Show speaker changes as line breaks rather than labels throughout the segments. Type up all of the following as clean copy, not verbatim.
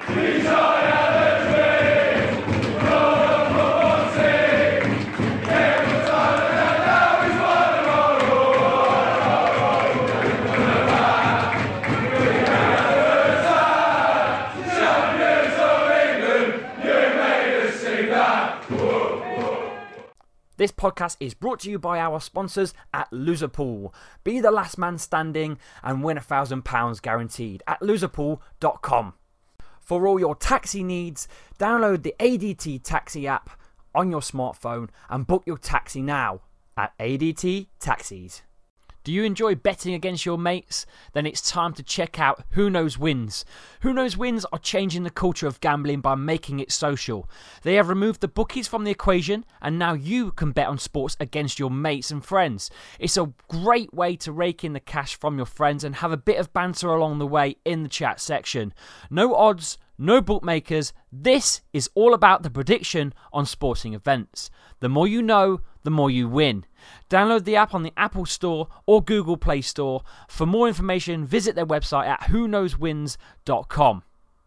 This podcast is brought to you by our sponsors at Loserpool. Be the last man standing and win £1,000 guaranteed at loserpool.com. For all your taxi needs, download the ADT Taxi app on your smartphone and book your taxi now at ADT Taxis. Do you enjoy betting against your mates? Then it's time to check out Who Knows Wins. Who Knows Wins are changing the culture of gambling by making it social. They have removed the bookies from the equation and now you can bet on sports against your mates and friends. It's a great way to rake in the cash from your friends and have a bit of banter along the way in the chat section. No odds, no bookmakers. This is all about the prediction on sporting events. The more you know, the more you win. Download the app on the Apple Store or Google Play Store. For more information, visit their website at whoknowswins.com.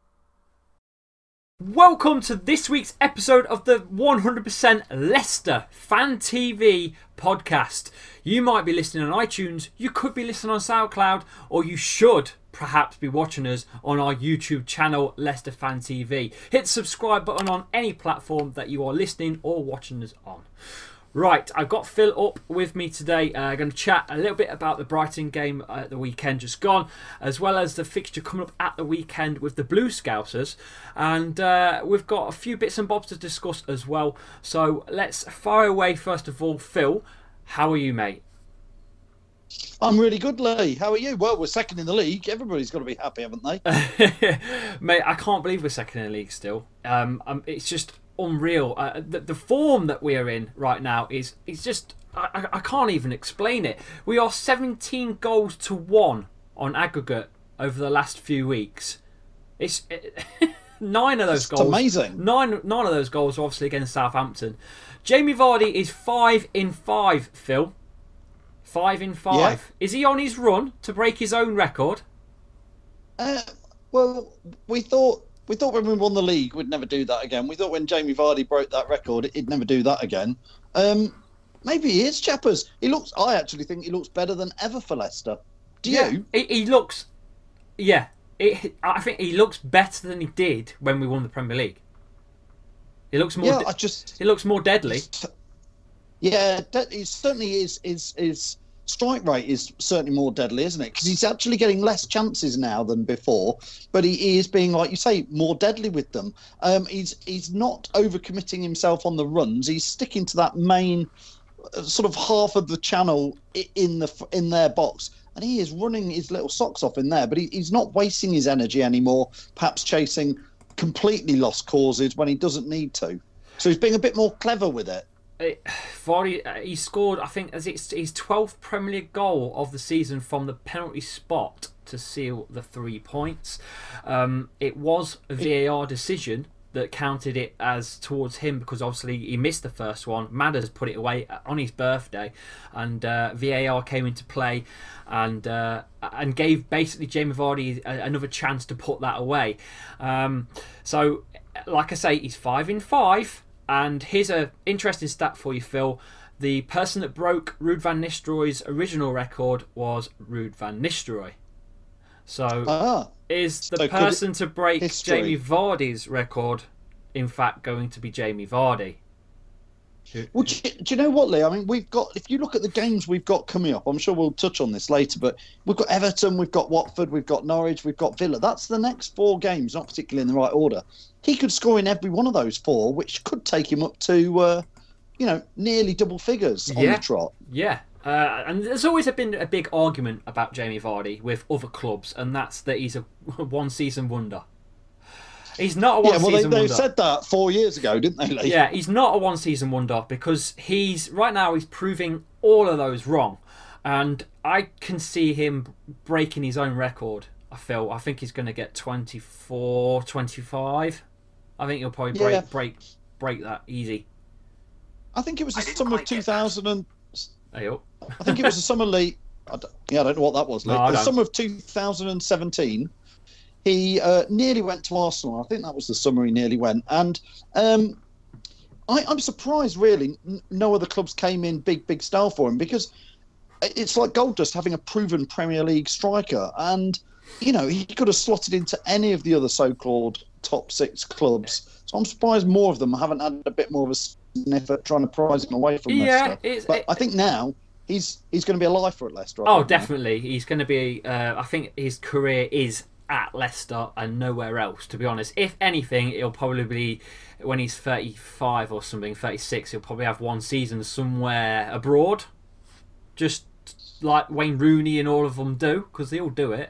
Welcome to this week's episode of the 100% Leicester Fan TV podcast. You might be listening on iTunes, you could be listening on SoundCloud, or you should perhaps be watching us on our YouTube channel, Leicester Fan TV. Hit the subscribe button on any platform that you are listening or watching us on. Right, I've got Phil up with me today. I'm going to chat a little bit about the Brighton game at the weekend just gone, as well as the fixture coming up at the weekend with the Blue Scousers. And we've got a few bits and bobs to discuss as well. So let's fire away first of all. Phil, how are you, mate?
I'm really good, Lee. How are you? Well, we're second in the league. Everybody's got to be happy, haven't they?
Mate, I can't believe we're second in the league still. It's just unreal. The form that we are in right now is just I can't even explain it. We are 17 goals to 1 on aggregate over the last few weeks. It's 9 of those goals.
It's amazing.
Nine of those goals are obviously against Southampton. Jamie Vardy is 5 in 5. Phil, 5 in 5. Yeah. Is he on his run to break his own record?
Well, we thought when we won the league, we'd never do that again. We thought when Jamie Vardy broke that record, he'd never do that again. Maybe he is, chappers. I actually think he looks better than ever for Leicester. Do you?
He looks... Yeah. I think he looks better than he did when we won the Premier League. He looks more... He looks more deadly.
Yeah, he certainly is. His strike rate is certainly more deadly, isn't it? Because he's actually getting less chances now than before, but he is being, like you say, more deadly with them. He's not overcommitting himself on the runs. He's sticking to that main sort of half of the channel in their box, and he is running his little socks off in there. But he's not wasting his energy anymore, perhaps chasing completely lost causes when he doesn't need to. So he's being a bit more clever with it.
Vardy, he scored, I think, as it's his 12th Premier League goal of the season from the penalty spot to seal the 3 points. It was a VAR decision that counted it as towards him because obviously he missed the first one. Madders put it away on his birthday, and VAR came into play and gave basically Jamie Vardy another chance to put that away. So, like I say, he's 5 in 5. And here's an interesting stat for you, Phil. The person that broke Ruud van Nistelrooy's original record was Ruud van Nistelrooy. So is the person to break Jamie Vardy's record, in fact, going to be Jamie Vardy?
Well, do you know what, Lee? I mean, if you look at the games we've got coming up, I'm sure we'll touch on this later, but we've got Everton, we've got Watford, we've got Norwich, we've got Villa. That's the next 4 games, not particularly in the right order. He could score in every one of those 4, which could take him up to, nearly double figures on the trot.
Yeah. And there's always been a big argument about Jamie Vardy with other clubs, and that's that he's a one-season wonder. He's not a one-season wonder.
They said that 4 years ago, didn't they, Lee?
Yeah, he's not a one-season wonder because right now he's proving all of those wrong. And I can see him breaking his own record, I feel. I think he's going to get 24, 25. I think he'll probably break that easy.
I think it was the summer of 2000
I
think it was the summer, Lee. I don't know what that was, Lee. The summer of 2017... He nearly went to Arsenal. I think that was the summer he nearly went. And I'm surprised, really, no other clubs came in big style for him, because it's like gold dust having a proven Premier League striker. And, you know, he could have slotted into any of the other so-called top 6 clubs. So I'm surprised more of them haven't had a bit more of a sniff at trying to prize him away from Leicester. But I think now he's going to be a lifer at Leicester.
Definitely. He's going to be... I think his career is at Leicester and nowhere else, to be honest. If anything, it'll probably be when he's 35 or something, 36, he'll probably have one season somewhere abroad, just like Wayne Rooney and all of them do, because they all do it.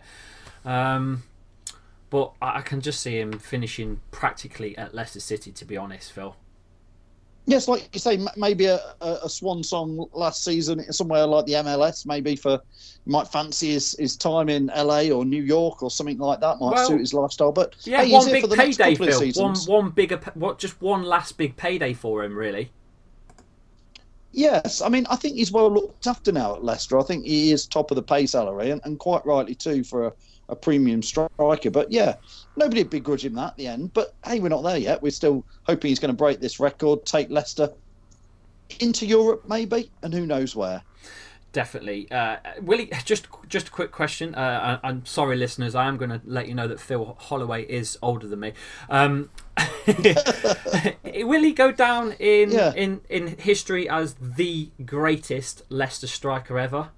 But I can just see him finishing practically at Leicester City, to be honest, Phil.
Yes, like you say, maybe a swan song last season somewhere like the MLS. Maybe might fancy his time in LA or New York or something like that. Might suit his lifestyle. But
yeah,
hey,
one big payday, Phil. Just one last big payday for him, really.
Yes, I mean, I think he's well looked after now at Leicester. I think he is top of the pay salary, and quite rightly too for a premium striker. But yeah, nobody would begrudge him that at the end. But hey, we're not there yet. We're still hoping he's going to break this record, take Leicester into Europe maybe, and who knows where.
Definitely. Willie, just a quick question. I'm sorry, listeners. I am going to let you know that Phil Holloway is older than me. Will he go down in history as the greatest Leicester striker ever?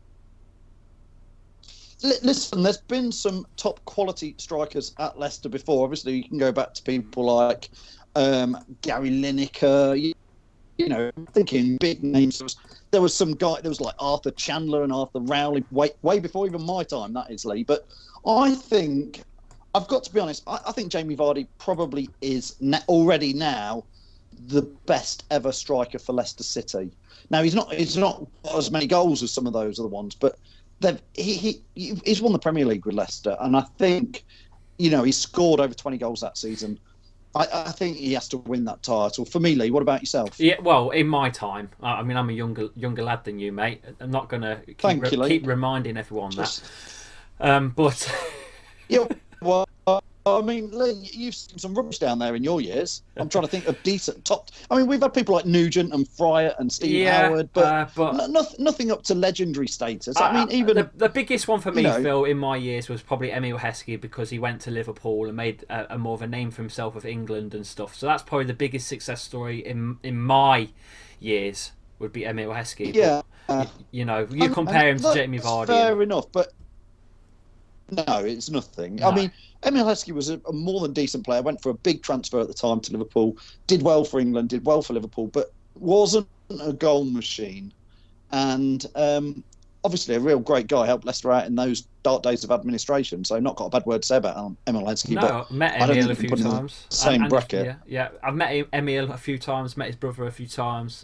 Listen, there's been some top quality strikers at Leicester before. Obviously, you can go back to people like Gary Lineker. You know, thinking big names. There was some guy. There was like Arthur Chandler and Arthur Rowley, way before even my time. That is, Lee. But I think I've got to be honest. I think Jamie Vardy probably is already now the best ever striker for Leicester City. Now he's not got as many goals as some of those other ones, but he's won the Premier League with Leicester, and I think, you know, he's scored over 20 goals that season. I think he has to win that title. For me, Lee, what about yourself?
Yeah, well, in my time, I mean, I'm a younger lad than you, mate. I'm not going to keep reminding everyone that. But
yeah, well, I mean, Lee, you've seen some rubbish down there in your years. I'm trying to think of decent top. I mean, we've had people like Nugent and Fryer and Steve Howard, but nothing up to legendary status. I mean, even
the biggest one for me, Phil, in my years was probably Emile Heskey, because he went to Liverpool and made a more of a name for himself with England and stuff. So that's probably the biggest success story in my years, would be Emile Heskey.
Yeah,
but, you know, you compare him to Jamie Vardy.
Fair enough, but no, it's nothing. No. I mean, Emile Heskey was a more than decent player. Went for a big transfer at the time to Liverpool. Did well for England. Did well for Liverpool, but wasn't a goal machine. And obviously, a real great guy. Helped Leicester out in those dark days of administration. So, not got a bad word to say about Emile Heskey.
No,
but
met Emile a few times.
Same bracket.
Yeah, I've met Emile a few times. Met his brother a few times.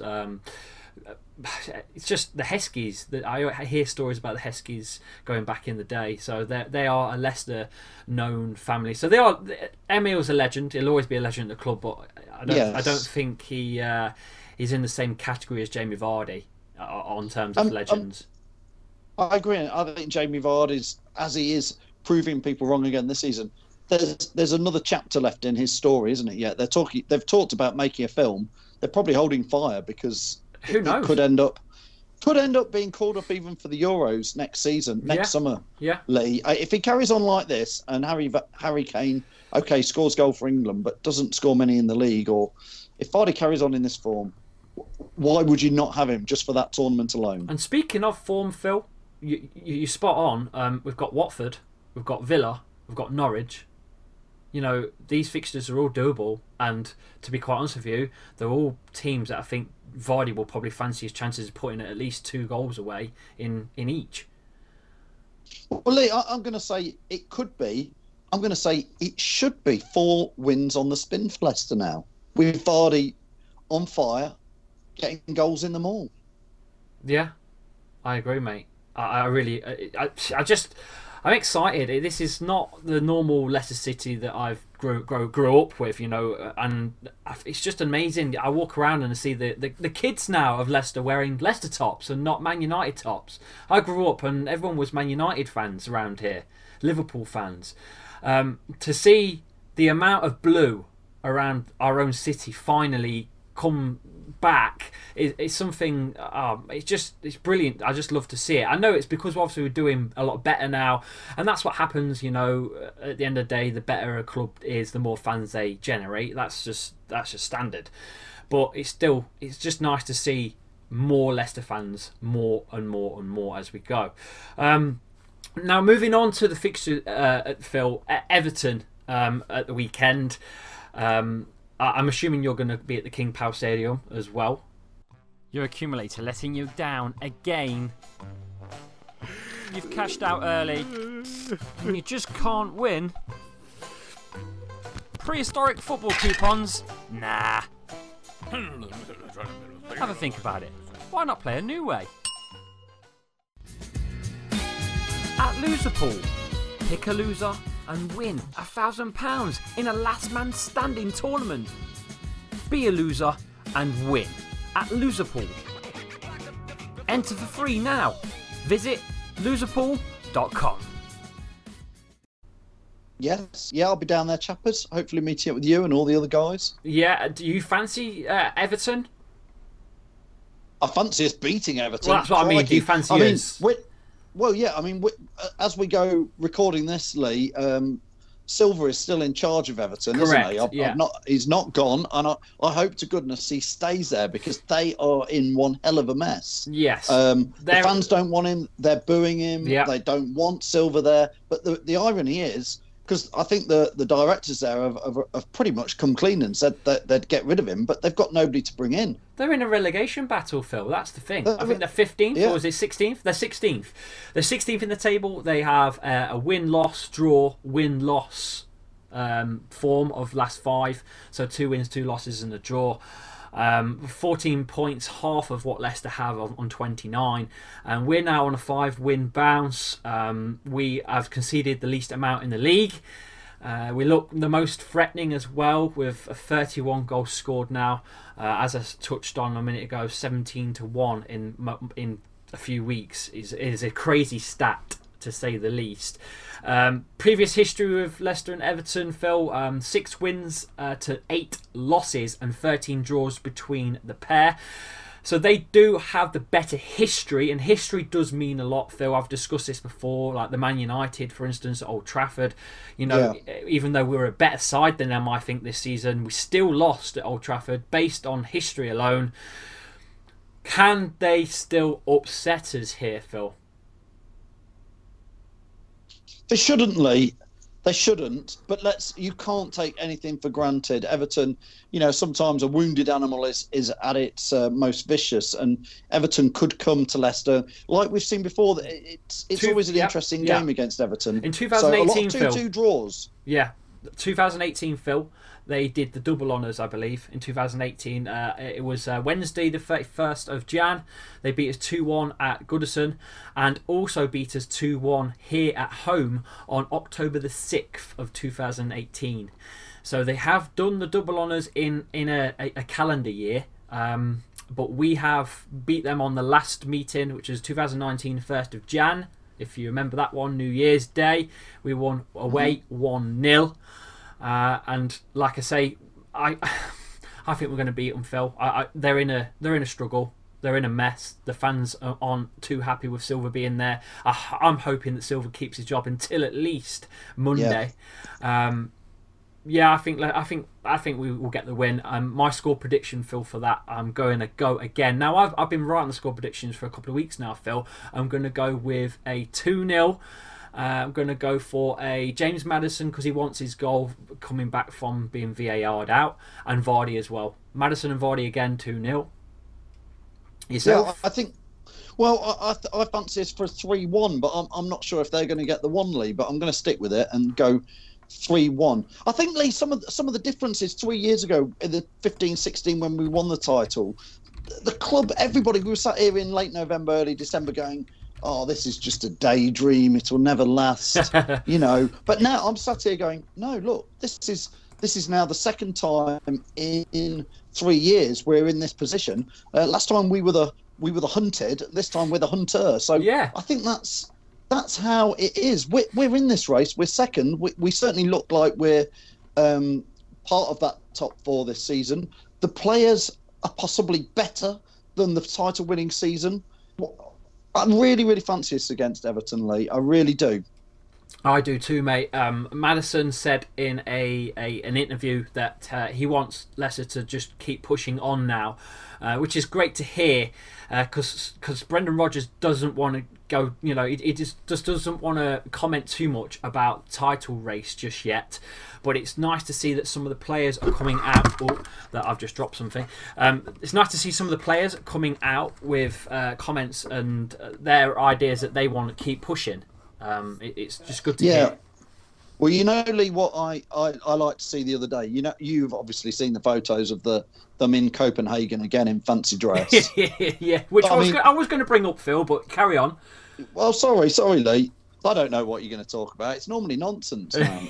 It's just the Heskies that I hear stories about the Heskies going back in the day. So they are a Leicester known family. So they are. Emile's a legend. He'll always be a legend at the club, but I don't think he's in the same category as Jamie Vardy on terms of legends.
I agree. I think Jamie Vardy's, as he is proving people wrong again this season, there's another chapter left in his story, isn't it? Yet they've talked about making a film. They're probably holding fire because
who knows?
It could end up being called up even for the Euros next season, next summer.
Yeah.
Lee, if he carries on like this, and Harry Kane, scores goal for England, but doesn't score many in the league, or if Vardy carries on in this form, why would you not have him just for that tournament alone?
And speaking of form, Phil, you spot on. We've got Watford, we've got Villa, we've got Norwich. You know, these fixtures are all doable, and to be quite honest with you, they're all teams that I think Vardy will probably fancy his chances of putting at least 2 goals away in each.
Well, Lee, I'm going to say it could be. I'm going to say it should be 4 wins on the spin for Leicester now, with Vardy on fire, getting goals in them all. Yeah,
I agree, mate. I'm excited. This is not the normal Leicester City that I've grew up with, you know, and it's just amazing. I walk around and I see the kids now of Leicester wearing Leicester tops and not Man United tops. I grew up and everyone was Man United fans around here, Liverpool fans. To see the amount of blue around our own city finally come back is something. It's brilliant. I just love to see it. I know it's because obviously we're doing a lot better now, and that's what happens. You know, at the end of the day, the better a club is, the more fans they generate. That's just standard. But it's just nice to see more Leicester fans, more and more and more as we go. Now moving on to the fixture, Phil, at Everton at the weekend. I'm assuming you're going to be at the King Power Stadium as well.
Your accumulator letting you down again. You've cashed out early and you just can't win. Prehistoric football coupons? Nah. Have a think about it. Why not play a new way? At Loserpool, pick a loser and win £1,000 in a last man standing tournament. Be a loser and win at Loserpool. Enter for free now. Visit loserpool.com.
Yes, yeah, I'll be down there, chappers. Hopefully meeting up with you and all the other guys.
Yeah, do you fancy Everton?
I fancy us beating Everton.
Well, that's what I mean. Do you fancy us?
Well, yeah, I mean, as we go recording this, Lee, Silver is still in charge of Everton,
Correct,
isn't he?
yeah.
He's not gone, and I hope to goodness he stays there because they are in one hell of a mess.
Yes.
The fans don't want him. They're booing him.
Yeah.
They don't want Silver there. But the irony is, because I think the directors there have pretty much come clean and said that they'd get rid of him, but they've got nobody to bring in.
They're in a relegation battle, Phil. That's the thing. I think they're 15th,
yeah.
or is it 16th? They're 16th. They're 16th in the table. They have a win-loss, draw, win-loss form of last 5. So 2 wins, 2 losses and a draw. 14 points, half of what Leicester have on 29, and we're now on a 5-win bounce. We have conceded the least amount in the league. We look the most threatening as well, with 31 goals scored now. As I touched on a minute ago, 17-1 in a few weeks is a crazy stat, to say the least. Previous history with Leicester and Everton, Phil, 6 wins to 8 losses and 13 draws between the pair. So they do have the better history, and history does mean a lot, Phil. I've discussed this before, like the Man United, for instance, at Old Trafford. You know, even though we were a better side than them, I think, this season, we still lost at Old Trafford based on history alone. Can they still upset us here, Phil?
They shouldn't, Lee. They shouldn't. But you can't take anything for granted. Everton, you know, sometimes a wounded animal is at its most vicious, and Everton could come to Leicester, like we've seen before. It's always an interesting game against Everton.
In 2018,
so a lot of 2-2 draws.
Yeah, 2018, Phil. They did the double honours, I believe, in 2018. It was Wednesday, the 31st of Jan. They beat us 2-1 at Goodison, and also beat us 2-1 here at home on October the 6th of 2018. So they have done the double honours in a calendar year. But we have beat them on the last meeting, which is 2019, 1st of Jan. If you remember that one, New Year's Day. We won away 1-0. And like I say, I think we're going to beat them, Phil. They're in a struggle. They're in a mess. The fans aren't too happy with Silver being there. I'm hoping that Silver keeps his job until at least Monday. I think we will get the win. My score prediction, Phil, for that, I'm going to go again. Now I've been right on the score predictions for a couple of weeks now, Phil. I'm going to go with a 2-0. I'm going to go for a James Maddison because he wants his goal coming back from being VAR'd out, and Vardy as well. Maddison and Vardy again, 2-0. Yourself?
Yeah, I think. Well, I fancy this for a 3-1, but I'm not sure if they're going to get the 1, Lee. But I'm going to stick with it and go 3-1. I think, Lee, some of the differences 3 years ago in the 15-16 when we won the title, the club, everybody, we were sat here in late November, early December going, oh, this is just a daydream. It will never last, you know. But now I'm sat here going, no, look, this is now the second time in 3 years we're in this position. Last time we were the hunted. This time we're the hunter. So
yeah.
I think that's that's how it is. We're in this race. We're second. We certainly look like we're part of that top four this season. The players are possibly better than the title-winning season. I really, really fancy us against Everton, Lee. I really do.
I do too, mate. Maddison said in an interview that he wants Leicester to just keep pushing on now, which is great to hear, because Brendan Rodgers doesn't want to go. He just doesn't want to comment too much about title race just yet. But it's nice to see that some of the players are coming out. Oh, that I've just dropped something. It's nice to see some of the players coming out with comments and their ideas that they want to keep pushing. It's just good to hear.
Well, Lee, what I like to see the other day. You've obviously seen the photos of them in Copenhagen again in fancy dress.
Yeah. Which I was going to bring up, Phil, but carry on.
Well, sorry, Lee. I don't know what you're going to talk about. It's normally nonsense, man.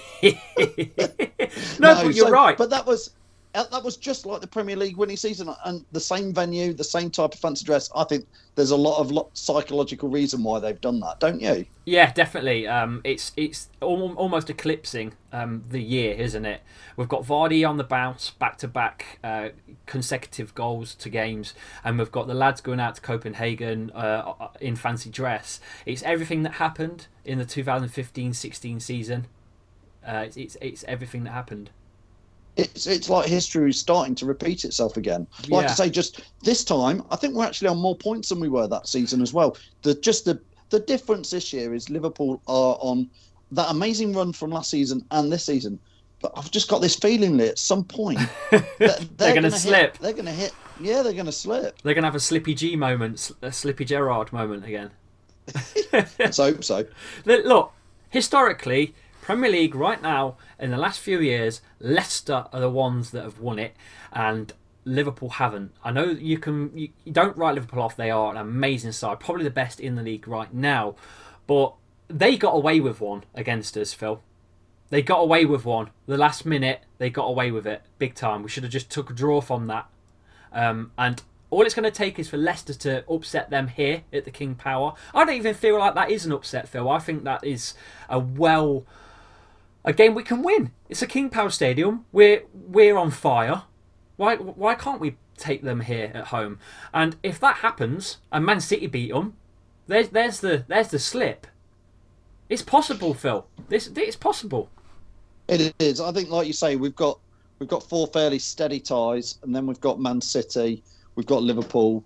No, but you're right.
But that was just like the Premier League winning season, and the same venue, the same type of fancy dress. I think there's a lot of psychological reason why they've done that, don't you?
Yeah, definitely. It's almost eclipsing the year, isn't it? We've got Vardy on the bounce, back-to-back consecutive goals to games, and we've got the lads going out to Copenhagen in fancy dress. It's everything that happened in the 2015-16 season. It's everything that happened.
It's like history is starting to repeat itself again. Like I say, just this time, I think we're actually on more points than we were that season as well. The difference this year is Liverpool are on that amazing run from last season and this season. But I've just got this feeling that at some point
they're going to slip.
They're going to hit. Yeah, they're going to slip.
They're going to have a Slippy G moment, a Slippy Gerrard moment again.
Let's hope so.
Look, historically, Premier League right now, in the last few years, Leicester are the ones that have won it, and Liverpool haven't. I know you don't write Liverpool off. They are an amazing side, probably the best in the league right now, but they got away with one against us, Phil. They got away with one. The last minute, they got away with it big time. We should have just took a draw from that. And all it's going to take is for Leicester to upset them here at the King Power. I don't even feel like that is an upset, Phil. I think that is a game we can win. It's a King Power Stadium. We're on fire. Why can't we take them here at home? And if that happens, and Man City beat them, there's the slip. It's possible, Phil. It's possible.
It is. I think, like you say, we've got four fairly steady ties, and then we've got Man City, we've got Liverpool.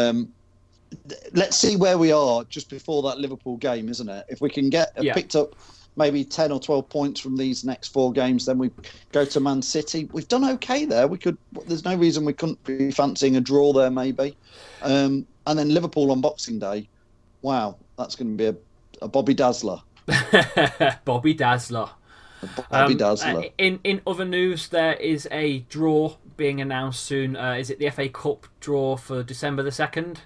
Let's see where we are just before that Liverpool game, isn't it? If we can get picked up maybe 10 or 12 points from these next four games, then we go to Man City. We've done okay there. There's no reason we couldn't be fancying a draw there, maybe. And then Liverpool on Boxing Day. Wow, that's going to be a Bobby Dazzler.
Bobby Dazzler.
Bobby Dazzler.
In other news, there is a draw being announced soon. Is it the FA Cup draw for December the 2nd?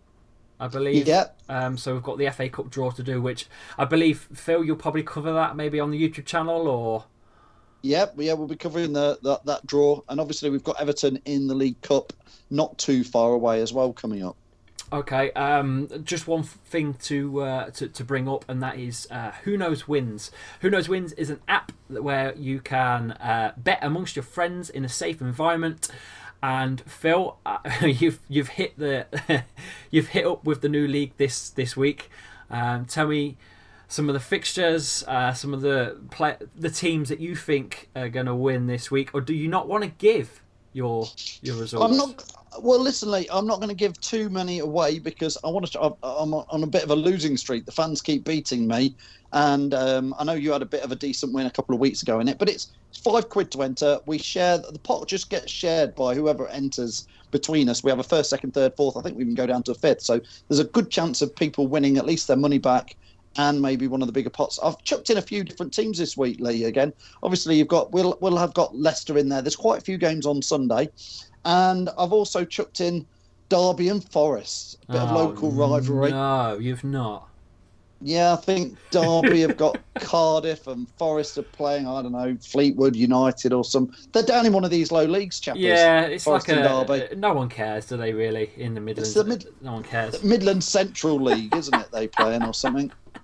I believe.
Yeah.
So we've got the FA Cup draw to do, which I believe, Phil, you'll probably cover that maybe on the YouTube channel, or...
Yeah, we'll be covering that draw. And obviously we've got Everton in the League Cup not too far away as well coming up.
Okay, just one thing to bring up, and that is Who Knows Wins. Who Knows Wins is an app where you can bet amongst your friends in a safe environment. And Phil, you've hit you've hit up with the new league this week. Tell me some of the fixtures, some of the teams that you think are going to win this week, or do you not want to give your results?
Well, listen, Lee, I'm not going to give too many away because I'm on a bit of a losing streak. The fans keep beating me, and I know you had a bit of a decent win a couple of weeks ago in it, but it's £5 to enter. We share the pot; just gets shared by whoever enters between us. We have a first, second, third, fourth. I think we can go down to a fifth. So there's a good chance of people winning at least their money back and maybe one of the bigger pots. I've chucked in a few different teams this week, Lee. Again, obviously we'll have got Leicester in there. There's quite a few games on Sunday. And I've also chucked in Derby and Forest, a bit of local rivalry.
No, you've not.
Yeah, I think Derby have got Cardiff and Forest are playing, I don't know, Fleetwood United or some. They're down in one of these low leagues, chappers.
Yeah, it's
Forest
like
Derby.
No one cares, do they really, in the Midlands?
It's
no one cares.
Midland Central League, isn't it, they play in or something?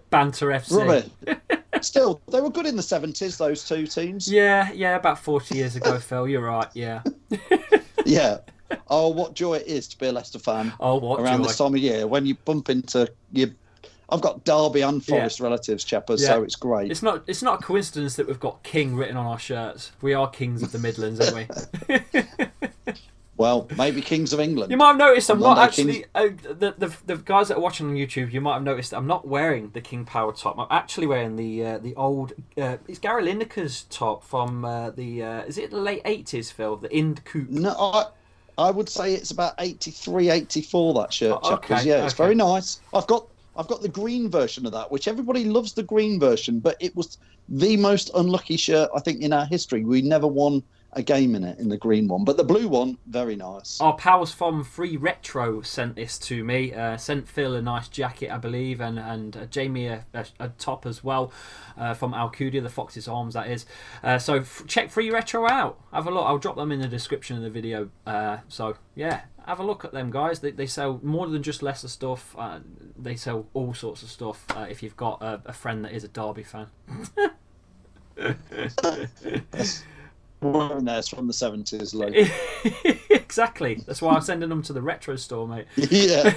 Banter FC.
Rubbish. Still, they were good in the 70s, those two teams.
Yeah, about 40 years ago, Phil. You're right, yeah.
Yeah. Oh, what joy it is to be a Leicester fan.
Oh, what
around
joy.
this time of year when you bump into your. I've got Derby and Forest relatives, chappers, so it's great.
It's not a coincidence that we've got King written on our shirts. We are kings of the Midlands, aren't we?
Well, maybe Kings of England.
You might have noticed I'm not
Monday
actually the guys that are watching on YouTube. You might have noticed I'm not wearing the King Power top. I'm actually wearing the old. It's Gary Lineker's top from is it the late 80s, Phil? The Ind Coupe.
No, I would say it's about 83, 84. That shirt, chappers.
Okay,
Yeah, it's very nice. I've got the green version of that, which everybody loves the green version, but it was the most unlucky shirt I think in our history. We never won a game in it, in the green one, but the blue one, very nice.
Our pals from Free Retro sent this to me. Sent Phil a nice jacket, I believe, and Jamie a top as well, from Alcudia, the Fox's Arms, that is. So check Free Retro out. Have a look. I'll drop them in the description of the video. So yeah, have a look at them, guys. They sell more than just Leicester stuff. They sell all sorts of stuff. If you've got a friend that is a Derby fan.
That's from the 70s, like.
Exactly. That's why I'm sending them to the retro store, mate.
Yeah.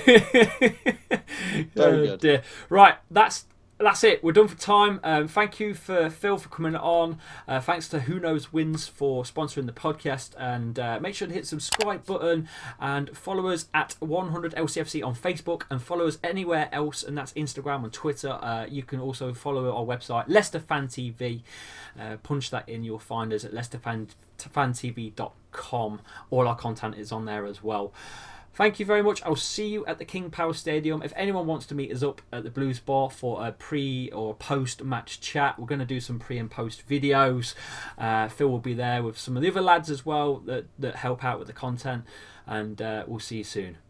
Very good.
Dear. Right, that's it. We're done for time. Thank you for Phil for coming on. Thanks to Who Knows Wins for sponsoring the podcast. And make sure to hit the subscribe button and follow us at 100LCFC on Facebook and follow us anywhere else, and that's Instagram and Twitter. You can also follow our website, Leicester Fan TV. Punch that in, you'll find us at leicesterfantv.com. All our content is on there as well. Thank you very much. I'll see you at the King Power Stadium. If anyone wants to meet us up at the Blues Bar for a pre or post match chat, we're going to do some pre and post videos. Phil will be there with some of the other lads as well that help out with the content, and we'll see you soon.